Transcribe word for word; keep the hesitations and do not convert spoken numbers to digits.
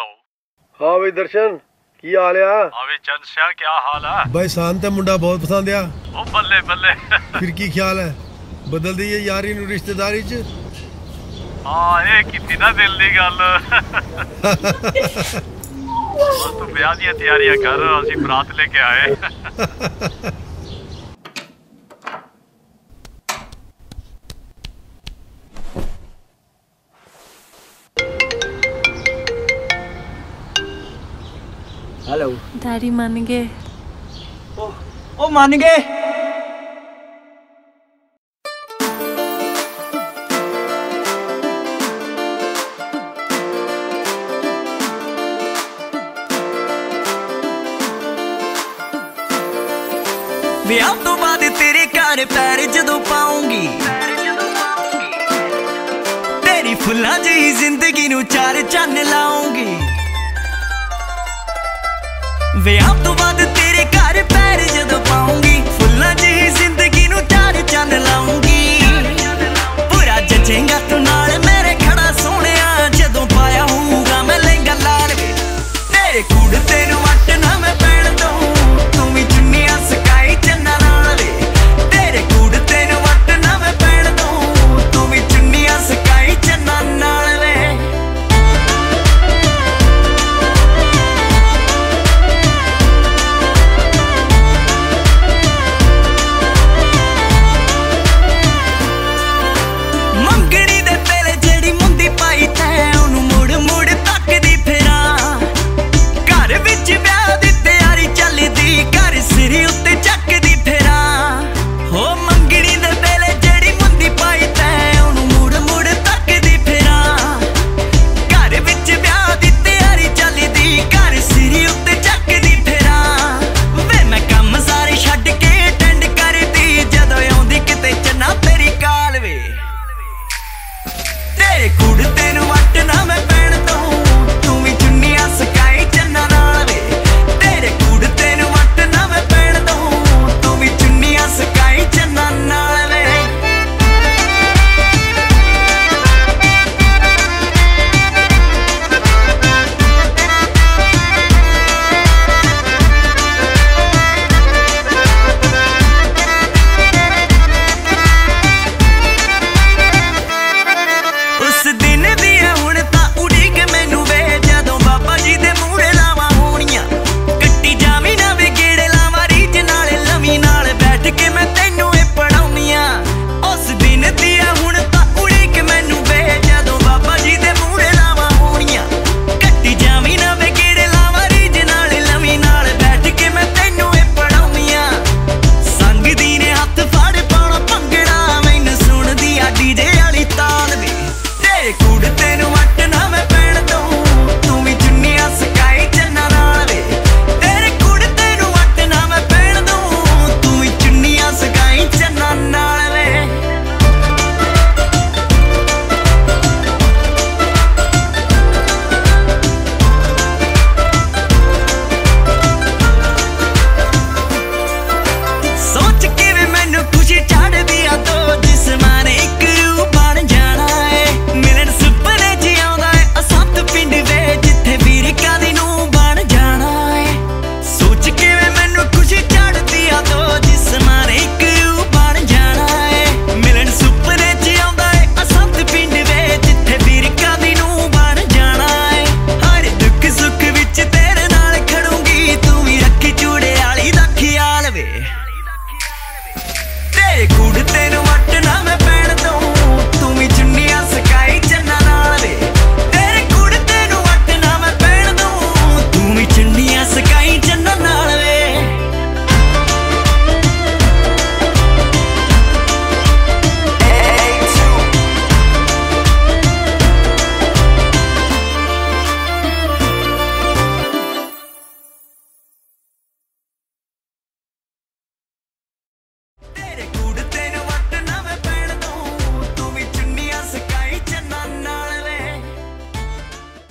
Hello हाँ बई दर्शन की हाल आ? हाँ बई चंद शाह क्या हाल है? भाई शांत है मुंडा बहुत पसंद आ। ओ बल्ले बल्ले फिर की ख्याल है बदल दी है यारी नु रिश्तेदारी च? हाँ ये कितनी ना दिल दी गल बस तू ब्याह दी तैयारियां कर असी बरात लेके आए हेलो डैडी मान गए। ओ ओ मान गए। विआह तो बाद तेरे घर पैर जदों पाऊंगी तेरी फुल्लां जी जिंदगी नू चार चन्न लाऊंगी। विआह तो